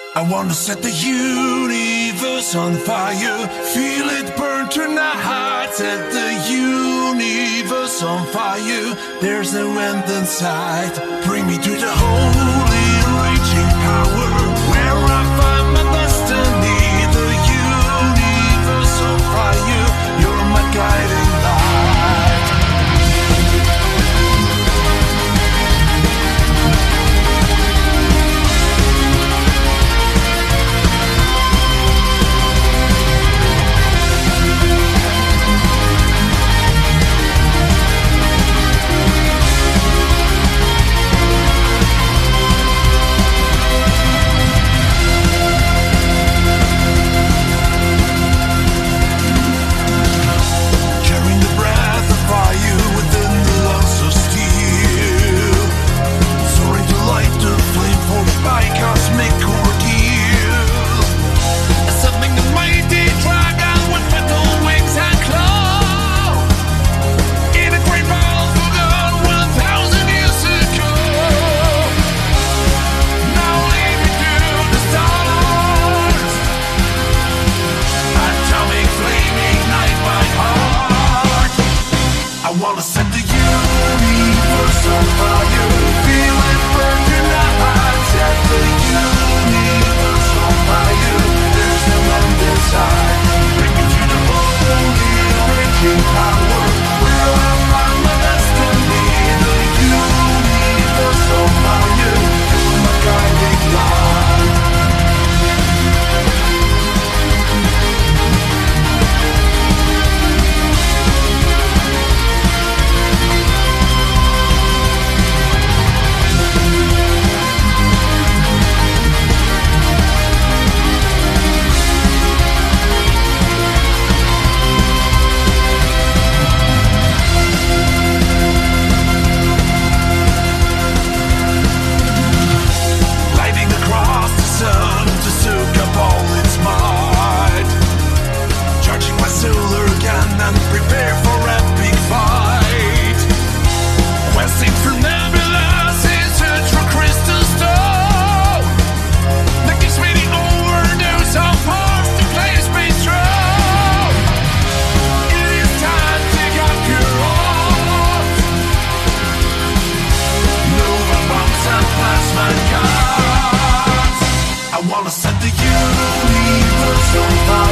I wanna set the universe on fire, feel it burn tonight. Set the universe on fire, there's no end in sight. Bring me to the holy raging power, where I find my destiny. The universe on fire, you're my guiding light. I wanna set the universe on fire, feel it burn tonight. Set the universe on fire, there's no end in sight. Bring me to the holy raging power, where I find my destiny. The universe on fire, you're my guiding light. I wanna set the universe on fire.